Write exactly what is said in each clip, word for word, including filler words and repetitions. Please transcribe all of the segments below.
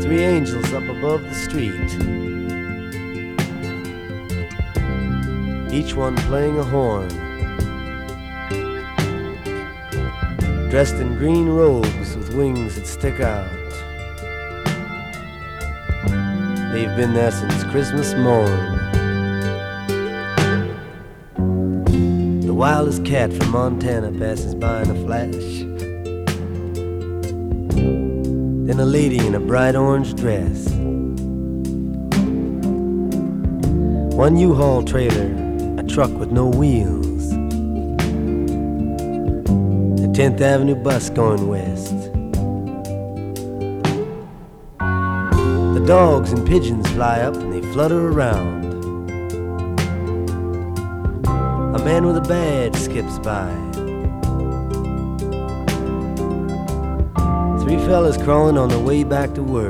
Three angels up above the street, each one playing a horn, dressed in green robes with wings that stick out. They've been there since Christmas morn. The wildest cat from Montana passes by in a flash. Then a lady in a bright orange dress. One U-Haul trailer, a truck with no wheels. The tenth Avenue bus going west. The dogs and pigeons fly up and they flutter around. A man with a badge skips by. Three fellas crawling on their way back to work.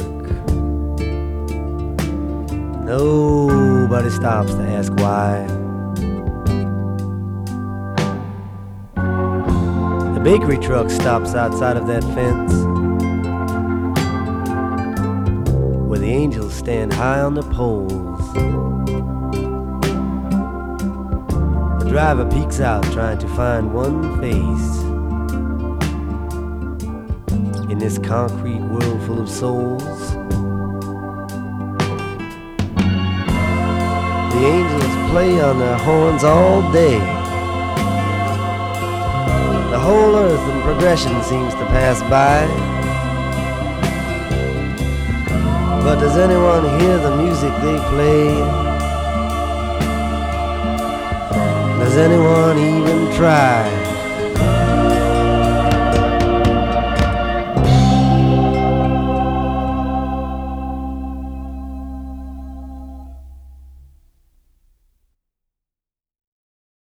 Nobody stops to ask why. The bakery truck stops outside of that fence, where the angels stand high on the poles. The driver peeks out trying to find one face in this concrete world full of souls. The angels play on their horns all day. The whole earth in progression seems to pass by. But does anyone hear the music they play? Does anyone even try?